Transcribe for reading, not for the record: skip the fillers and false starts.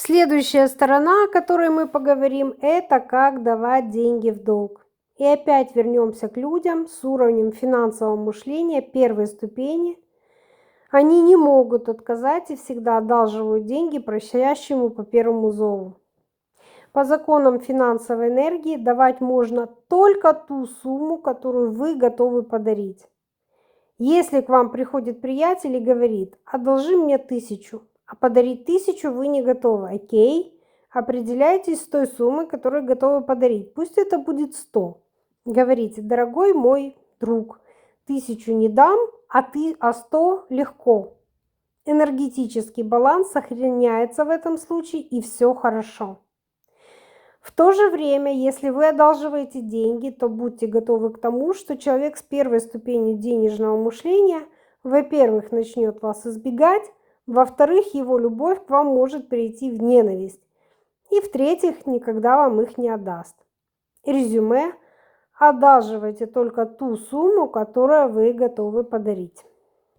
Следующая сторона, о которой мы поговорим, это как давать деньги в долг. И опять вернемся к людям с уровнем финансового мышления первой ступени. Они не могут отказать и всегда одалживают деньги просящему по первому зову. По законам финансовой энергии давать можно только ту сумму, которую вы готовы подарить. Если к вам приходит приятель и говорит: одолжи мне 1000, а подарить 1000 вы не готовы, окей, определяйтесь с той суммой, которую готовы подарить. Пусть это будет 100. Говорите: дорогой мой друг, 1000 не дам, а 100 легко. Энергетический баланс сохраняется в этом случае, и все хорошо. В то же время, если вы одалживаете деньги, то будьте готовы к тому, что человек с первой ступенью денежного мышления, во-первых, начнет вас избегать, во-вторых, его любовь к вам может перейти в ненависть, и в-третьих, никогда вам их не отдаст. Резюме: одалживайте только ту сумму, которую вы готовы подарить.